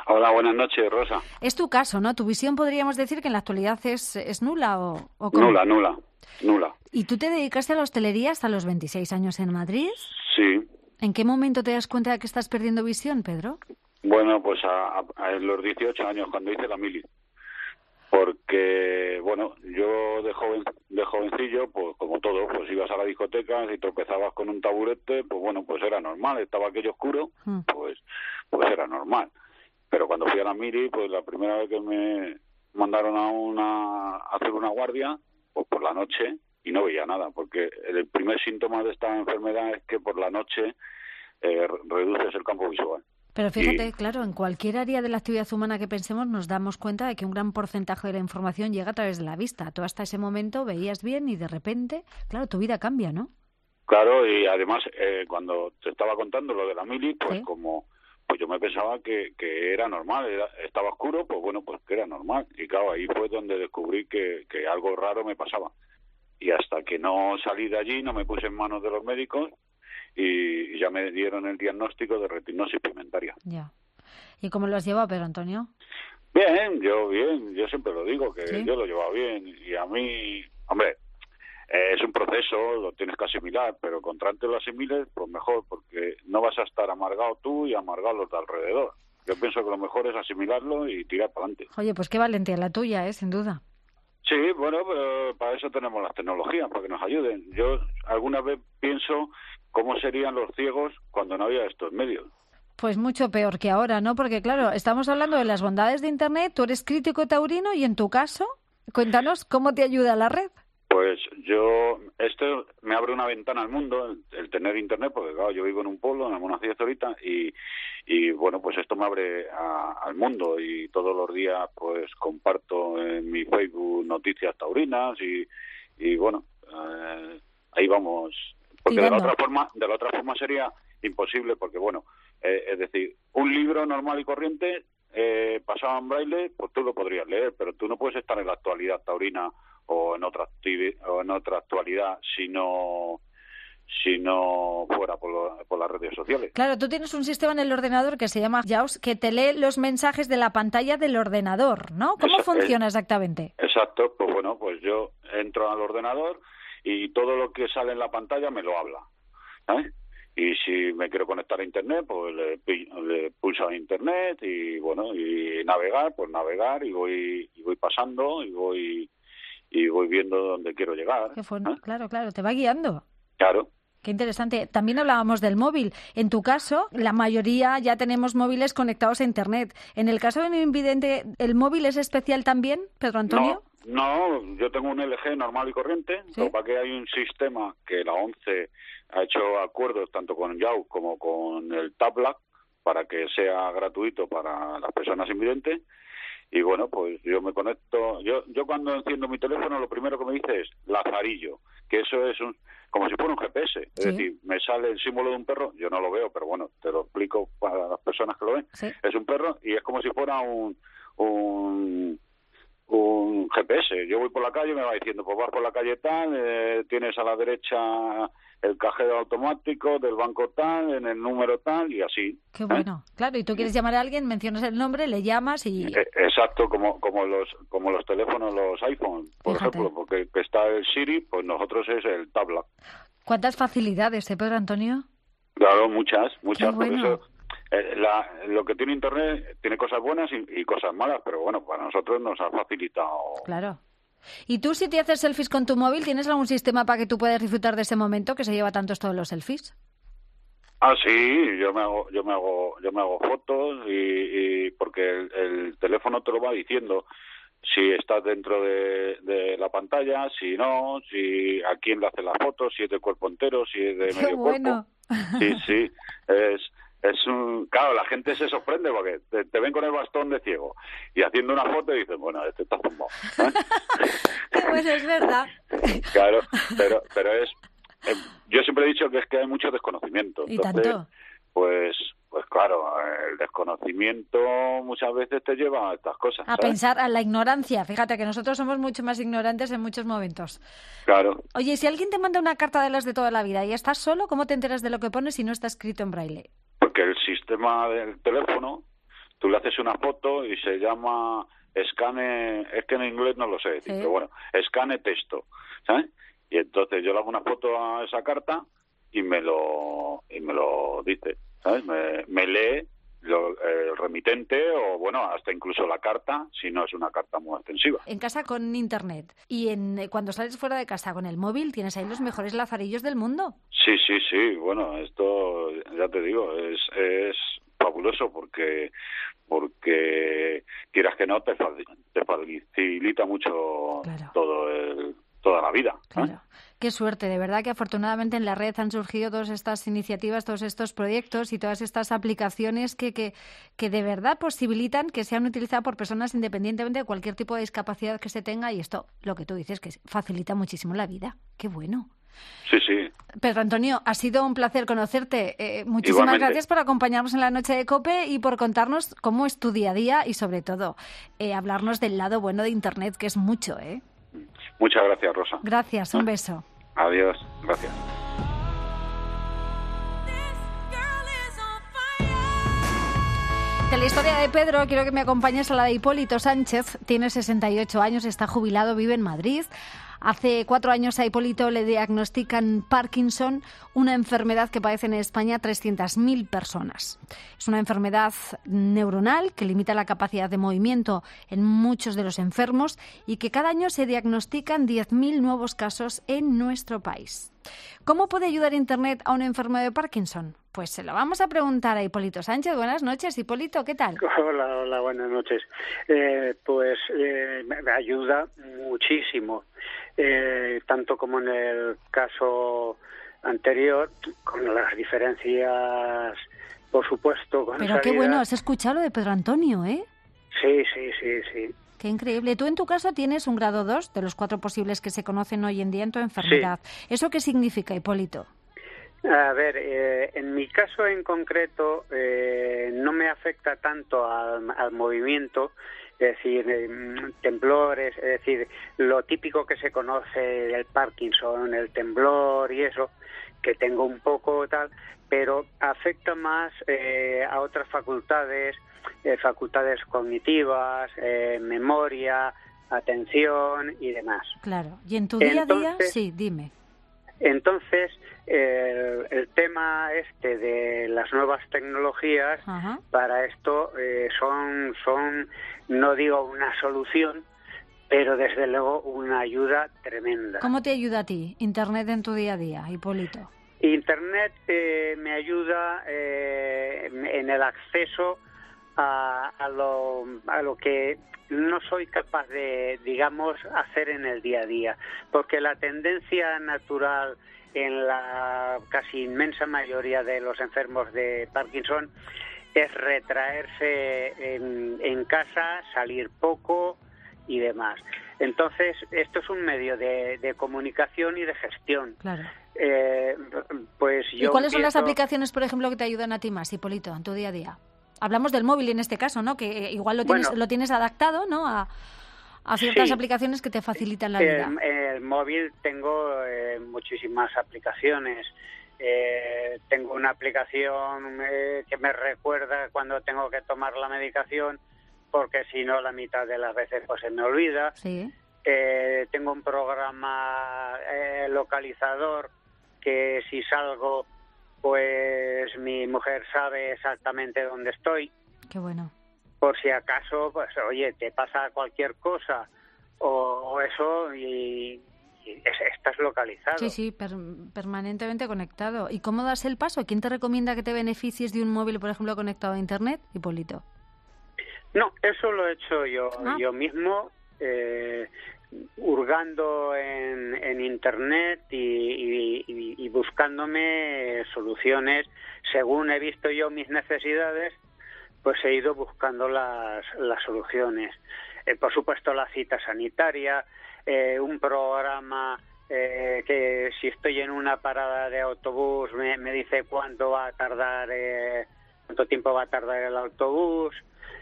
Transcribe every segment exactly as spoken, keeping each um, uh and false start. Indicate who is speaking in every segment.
Speaker 1: Hola, buenas noches, Rosa.
Speaker 2: Es tu caso, ¿no? Tu visión podríamos decir que en la actualidad es, es nula o, o ¿cómo?
Speaker 1: Nula, nula, nula.
Speaker 2: ¿Y tú te dedicaste a la hostelería hasta los veintiséis años en Madrid?
Speaker 1: Sí.
Speaker 2: ¿En qué momento te das cuenta de que estás perdiendo visión, Pedro?
Speaker 1: Bueno, pues a, a, a los dieciocho años, cuando hice la mili. Porque, bueno, yo de joven de jovencillo, pues como todo, pues ibas a la discoteca y tropezabas con un taburete, pues bueno, pues era normal. Estaba aquello oscuro,
Speaker 2: Hmm.
Speaker 1: pues pues era normal. Pero cuando fui a la mili, pues la primera vez que me mandaron a una a hacer una guardia, pues por la noche, y no veía nada, porque el primer síntoma de esta enfermedad es que por la noche eh, reduces el campo visual.
Speaker 2: Pero fíjate,
Speaker 1: Y,
Speaker 2: claro, en cualquier área de la actividad humana que pensemos nos damos cuenta de que un gran porcentaje de la información llega a través de la vista. Tú hasta ese momento veías bien y de repente, claro, tu vida cambia, ¿no?
Speaker 1: claro, y además, eh, cuando te estaba contando lo de la mili, pues
Speaker 2: Sí.
Speaker 1: como pues yo me pensaba que, que era normal, era, estaba oscuro, pues bueno, pues que era normal. Y claro, ahí fue donde descubrí que, que algo raro me pasaba. Y hasta que no salí de allí, no me puse en manos de los médicos y ya me dieron el diagnóstico de retinosis pigmentaria.
Speaker 2: Ya. ¿Y cómo lo has llevado, Pedro Antonio?
Speaker 1: Bien, yo bien, yo siempre lo digo, que
Speaker 2: ¿Sí?
Speaker 1: yo lo he llevado bien. Y a mí, hombre, eh, es un proceso, lo tienes que asimilar, pero contra antes lo asimiles, pues mejor, porque no vas a estar amargado tú y amargado los de alrededor. Yo pienso que lo mejor es asimilarlo y tirar para adelante.
Speaker 2: Oye, pues qué valentía la tuya, ¿eh? Sin duda.
Speaker 1: Sí, bueno, pero para eso tenemos las tecnologías, para que nos ayuden. Yo alguna vez pienso cómo serían los ciegos cuando no había estos medios.
Speaker 2: Pues mucho peor que ahora, ¿no? Porque claro, estamos hablando de las bondades de Internet, tú eres crítico taurino y en tu caso, cuéntanos cómo te ayuda la red.
Speaker 1: Pues yo, esto me abre una ventana al mundo, el, el tener internet, porque claro, yo vivo en un pueblo, en Almonacid ahorita, y, y bueno, pues esto me abre a, al mundo y todos los días pues comparto en mi Facebook noticias taurinas y, y bueno, eh, ahí vamos, porque de la
Speaker 2: Tirando.
Speaker 1: otra forma, de la otra forma sería imposible, porque bueno, eh, es decir, un libro normal y corriente eh, pasado en braille, pues tú lo podrías leer, pero tú no puedes estar en la actualidad taurina o en otra activi- o en otra actualidad si no si no fuera por, lo, por las redes sociales.
Speaker 2: Claro, tú tienes un sistema en el ordenador que se llama JAWS que te lee los mensajes de la pantalla del ordenador, ¿no? ¿Cómo
Speaker 1: Esa-
Speaker 2: funciona
Speaker 1: eh,
Speaker 2: exactamente?
Speaker 1: exacto, pues bueno, pues yo entro al ordenador y todo lo que sale en la pantalla me lo habla, ¿sabes? Y si me quiero conectar a internet, pues le, pi- le pulso a internet y bueno, y navegar, pues navegar y voy y voy pasando y voy y voy viendo dónde quiero llegar,
Speaker 2: ¿Qué fue?
Speaker 1: ¿eh?
Speaker 2: Claro, claro, te va guiando.
Speaker 1: Claro.
Speaker 2: Qué interesante. También hablábamos del móvil. En tu caso, la mayoría ya tenemos móviles conectados a Internet. En el caso de un invidente, ¿el móvil es especial también, Pedro Antonio?
Speaker 1: No, no, yo tengo un L G normal y corriente,
Speaker 2: ¿Sí?
Speaker 1: lo que pasa que hay un sistema que la ONCE ha hecho acuerdos tanto con Yahoo como con el Tablac para que sea gratuito para las personas invidentes. Y bueno, pues yo me conecto, yo yo cuando enciendo mi teléfono lo primero que me dice es Lazarillo, que eso es un, como si fuera un G P S, es
Speaker 2: Sí.
Speaker 1: decir, me sale el símbolo de un perro, yo no lo veo, pero bueno, te lo explico para las personas que lo ven,
Speaker 2: Sí.
Speaker 1: es un perro y es como si fuera un un un G P S. Yo voy por la calle y me va diciendo, pues vas por la calle tal, eh, tienes a la derecha el cajero automático del banco tal, en el número tal y así.
Speaker 2: Qué
Speaker 1: ¿eh?
Speaker 2: bueno. Claro, y tú quieres llamar a alguien, mencionas el nombre, le llamas y...
Speaker 1: Eh, Exacto, como como los como los teléfonos, los iPhone, por
Speaker 2: Fíjate.
Speaker 1: ejemplo, porque que está el Siri, pues nosotros es el Tabla.
Speaker 2: ¿Cuántas facilidades, eh, Pedro Antonio?
Speaker 1: Claro, muchas, muchas,
Speaker 2: Qué
Speaker 1: por
Speaker 2: bueno.
Speaker 1: eso eh, la, lo que tiene Internet tiene cosas buenas y, y cosas malas, pero bueno, para nosotros nos ha facilitado.
Speaker 2: Claro. ¿Y tú si te haces selfies con tu móvil, tienes algún sistema para que tú puedas disfrutar de ese momento que se lleva tanto esto de los selfies?
Speaker 1: Ah, sí, yo me hago, yo me hago, yo me hago fotos y, y porque el, el teléfono te lo va diciendo si estás dentro de, de la pantalla, si no, si a quién le hace la foto, si es de cuerpo entero, si es de
Speaker 2: ¡Qué
Speaker 1: medio
Speaker 2: bueno!
Speaker 1: cuerpo. Sí, sí, es es un, claro, la gente se sorprende porque te, te ven con el bastón de ciego y haciendo una foto y dicen, bueno, este está zumbado, ¿eh?
Speaker 2: Pues es verdad.
Speaker 1: Claro, pero pero es eh, yo siempre he dicho que es que hay mucho desconocimiento.
Speaker 2: Y
Speaker 1: Entonces,
Speaker 2: tanto.
Speaker 1: pues pues claro, el desconocimiento muchas veces te lleva a estas cosas,
Speaker 2: A
Speaker 1: ¿sabes?
Speaker 2: pensar a la ignorancia. Fíjate que nosotros somos mucho más ignorantes en muchos momentos.
Speaker 1: Claro.
Speaker 2: Oye, si alguien te manda una carta de las de toda la vida y estás solo, ¿cómo te enteras de lo que pone si no está escrito en braille?
Speaker 1: Porque el sistema del teléfono tú le haces una foto y se llama escane, es que en inglés no lo sé, sí. Pero bueno, escane texto, ¿sabes? Y entonces yo le hago una foto a esa carta y me lo y me lo dice, ¿sabes? Me, me lee lo, el remitente o, bueno, hasta incluso la carta, si no es una carta muy extensiva.
Speaker 2: En casa con internet y en cuando sales fuera de casa con el móvil, tienes ahí los mejores lazarillos del mundo.
Speaker 1: Sí, sí, sí. Bueno, esto, ya te digo, es, es fabuloso porque porque quieras que no, te, te facilita mucho claro. todo el... toda la vida. ¿eh?
Speaker 2: Claro. Qué suerte, de verdad que afortunadamente en la red han surgido todas estas iniciativas, todos estos proyectos y todas estas aplicaciones que, que, que de verdad posibilitan que sean utilizadas por personas independientemente de cualquier tipo de discapacidad que se tenga, y esto, lo que tú dices, que facilita muchísimo la vida. Qué bueno.
Speaker 1: Sí, sí.
Speaker 2: Pedro Antonio, ha sido un placer conocerte. Eh, muchísimas Igualmente. Gracias por acompañarnos en la noche de COPE y por contarnos cómo es tu día a día y, sobre todo, eh, hablarnos del lado bueno de Internet, que es mucho, ¿eh?
Speaker 1: Muchas gracias, Rosa.
Speaker 2: Gracias, un beso.
Speaker 1: Adiós, gracias.
Speaker 2: De la historia de Pedro, quiero que me acompañes a la de Hipólito Sánchez. Tiene sesenta y ocho años, está jubilado, vive en Madrid. Hace cuatro años a Hipólito le diagnostican Parkinson, una enfermedad que padecen en España trescientas mil personas. Es una enfermedad neuronal que limita la capacidad de movimiento en muchos de los enfermos y que cada año se diagnostican diez mil nuevos casos en nuestro país. ¿Cómo puede ayudar Internet a un enfermo de Parkinson? Pues se lo vamos a preguntar a Hipólito Sánchez. Buenas noches, Hipólito, ¿qué tal?
Speaker 3: Hola, hola, buenas noches. Eh, pues eh, me ayuda muchísimo, eh, tanto como en el caso anterior, con las diferencias, por supuesto. Con
Speaker 2: Pero qué bueno, has escuchado lo de Pedro Antonio, ¿eh?
Speaker 3: Sí, sí, sí, sí.
Speaker 2: Qué increíble. Tú en tu caso tienes un grado dos de los cuatro posibles que se conocen hoy en día en tu enfermedad. Sí. ¿Eso qué significa, Hipólito?
Speaker 3: A ver, eh, en mi caso en concreto eh, no me afecta tanto al, al movimiento, es decir, eh, temblores, es decir, lo típico que se conoce del Parkinson, el temblor y eso, que tengo un poco tal, pero afecta más eh, a otras facultades, eh, facultades cognitivas, eh, memoria, atención y demás.
Speaker 2: Claro, y en tu día
Speaker 3: Entonces,
Speaker 2: a día, sí, dime.
Speaker 3: Entonces, el, el tema este de las nuevas tecnologías, Ajá. para esto eh, son, son, no digo una solución, pero desde luego una ayuda tremenda.
Speaker 2: ¿Cómo te ayuda a ti Internet en tu día a día, Hipólito?
Speaker 3: Internet eh, me ayuda eh, en el acceso a, a, lo, a lo que no soy capaz de, digamos, hacer en el día a día, porque la tendencia natural en la casi inmensa mayoría de los enfermos de Parkinson es retraerse en, en casa, salir poco y demás. Entonces, esto es un medio de, de comunicación y de gestión.
Speaker 2: Claro.
Speaker 3: Eh, pues yo
Speaker 2: ¿Y cuáles
Speaker 3: empiezo...
Speaker 2: son las aplicaciones, por ejemplo, que te ayudan a ti más, Hipólito, en tu día a día? Hablamos del móvil en este caso, ¿no? Que igual lo tienes, bueno, lo tienes adaptado, ¿no? A, a ciertas sí, aplicaciones que te facilitan la vida.
Speaker 3: En el, el móvil tengo eh, muchísimas aplicaciones. Eh, tengo una aplicación eh, que me recuerda cuando tengo que tomar la medicación, porque si no la mitad de las veces pues se me olvida.
Speaker 2: Sí.
Speaker 3: Eh, tengo un programa eh, localizador que si salgo, pues mi mujer sabe exactamente dónde estoy.
Speaker 2: Qué bueno.
Speaker 3: Por si acaso, pues oye, te pasa cualquier cosa o, o eso y, y es, estás localizado.
Speaker 2: Sí, sí, per, permanentemente conectado. ¿Y cómo das el paso? ¿Quién te recomienda que te beneficies de un móvil, por ejemplo, conectado a Internet, Hipólito?
Speaker 3: No, eso lo he hecho yo,
Speaker 2: ah.
Speaker 3: yo mismo, eh, hurgando en, en Internet y, y, y, y buscándome soluciones. Según he visto yo mis necesidades, pues he ido buscando las, las soluciones. Eh, por supuesto, la cita sanitaria, eh, un programa eh, que si estoy en una parada de autobús me, me dice cuánto va a tardar, eh, cuánto tiempo va a tardar el autobús,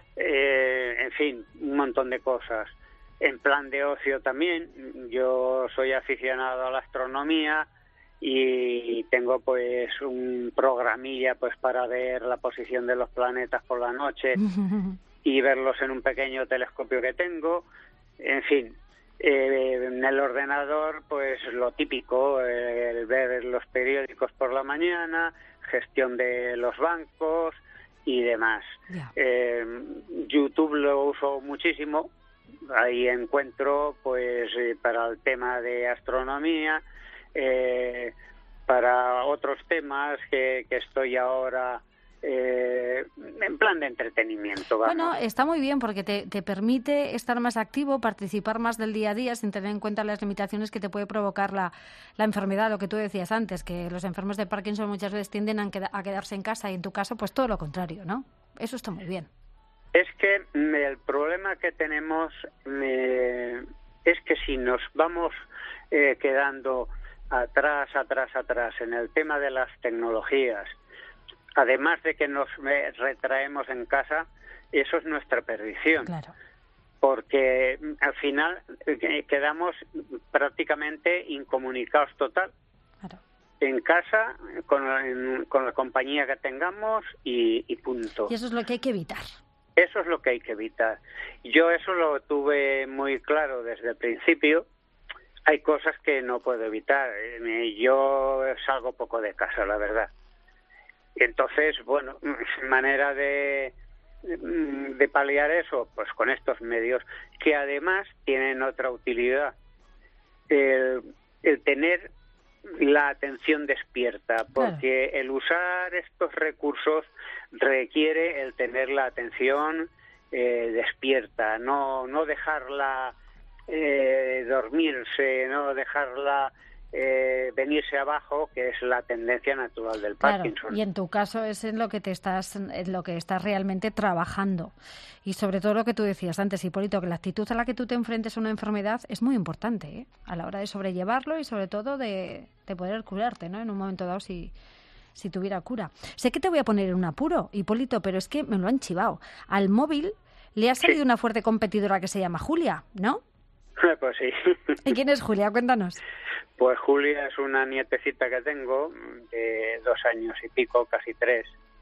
Speaker 3: eh, en fin, un montón de cosas. En plan de ocio también, yo soy aficionado a la astronomía y tengo pues un programilla pues para ver la posición de los planetas por la noche y verlos en un pequeño telescopio que tengo. En fin, eh, en el ordenador pues lo típico, eh, el ver los periódicos por la mañana, gestión de los bancos y demás.
Speaker 2: Yeah.
Speaker 3: Eh, YouTube lo uso muchísimo. Ahí encuentro, pues, eh, para el tema de astronomía, eh, para otros temas que, que estoy ahora eh, en plan de entretenimiento. Vamos.
Speaker 2: Bueno, está muy bien porque te, te permite estar más activo, participar más del día a día sin tener en cuenta las limitaciones que te puede provocar la, la enfermedad, lo que tú decías antes, que los enfermos de Parkinson muchas veces tienden a, queda, a quedarse en casa y en tu caso, pues todo lo contrario, ¿no? Eso está muy bien.
Speaker 3: Es que el problema que tenemos eh, es que si nos vamos eh, quedando atrás, atrás, atrás en el tema de las tecnologías, además de que nos eh, retraemos en casa, eso es nuestra perdición.
Speaker 2: Claro.
Speaker 3: Porque al final eh, quedamos prácticamente incomunicados total.
Speaker 2: Claro.
Speaker 3: En casa, con, en, con la compañía que tengamos y, y punto.
Speaker 2: Y eso es lo que hay que evitar.
Speaker 3: Eso es lo que hay que evitar. Yo eso lo tuve muy claro desde el principio. Hay cosas que no puedo evitar. Yo salgo poco de casa, la verdad. Entonces, bueno, manera de, de paliar eso, pues con estos medios, que además tienen otra utilidad. El, el tener la atención despierta, porque claro, el usar estos recursos requiere el tener la atención eh, despierta, no no dejarla eh, dormirse, no dejarla eh, venirse abajo, que es la tendencia natural del Parkinson.
Speaker 2: Claro, y en tu caso es en lo que te estás, en lo que estás realmente trabajando. Y sobre todo lo que tú decías antes, Hipólito, que la actitud a la que tú te enfrentes a una enfermedad es muy importante, ¿eh? A la hora de sobrellevarlo y sobre todo de, de poder curarte, ¿no? En un momento dado, si, si tuviera cura. Sé que te voy a poner en un apuro, Hipólito, pero es que me lo han chivado. Al móvil le ha salido sí. una fuerte competidora que se llama Julia, ¿no?
Speaker 3: Pues sí.
Speaker 2: ¿Y quién es Julia? Cuéntanos.
Speaker 3: Pues Julia es una nietecita que tengo de dos años y pico, casi tres.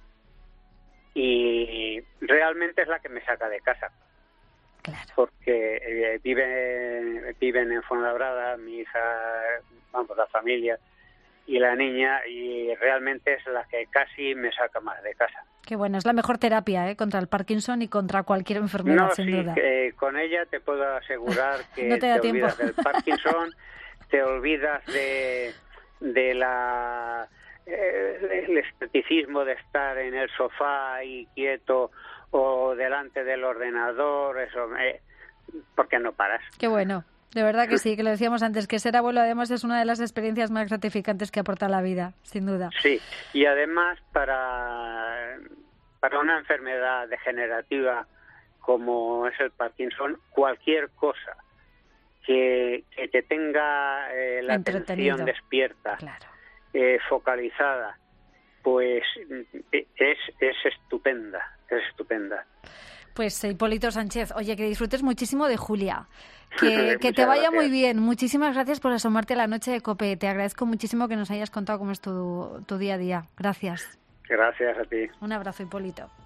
Speaker 3: Y realmente es la que me saca de casa.
Speaker 2: Claro.
Speaker 3: Porque eh, vive, viven en Fuenlabrada, mi hija, vamos, la familia y la niña, y realmente es la que casi me saca más de casa.
Speaker 2: Qué bueno, es la mejor terapia, ¿eh? Contra el Parkinson y contra cualquier enfermedad,
Speaker 3: no,
Speaker 2: sin
Speaker 3: sí,
Speaker 2: duda.
Speaker 3: Eh, con ella te puedo asegurar que
Speaker 2: no te, da
Speaker 3: te
Speaker 2: tiempo.
Speaker 3: olvidas del Parkinson, te olvidas de, de la eh, el esteticismo de estar en el sofá ahí quieto o delante del ordenador, eso, eh, porque no paras.
Speaker 2: Qué bueno. De verdad que sí, que lo decíamos antes, que ser abuelo además es una de las experiencias más gratificantes que aporta la vida, sin duda.
Speaker 3: Sí, y además para, para una enfermedad degenerativa como es el Parkinson, cualquier cosa que, que te tenga eh, la atención despierta,
Speaker 2: claro.
Speaker 3: eh, focalizada, pues es, es estupenda, es estupenda.
Speaker 2: Pues Hipólito Sánchez, oye, que disfrutes muchísimo de Julia. Que, que te vaya gracias. Muy bien. Muchísimas gracias por asomarte a la noche de COPE. Te agradezco muchísimo que nos hayas contado cómo es tu, tu día a día. Gracias.
Speaker 3: Gracias a ti.
Speaker 2: Un abrazo, Hipólito.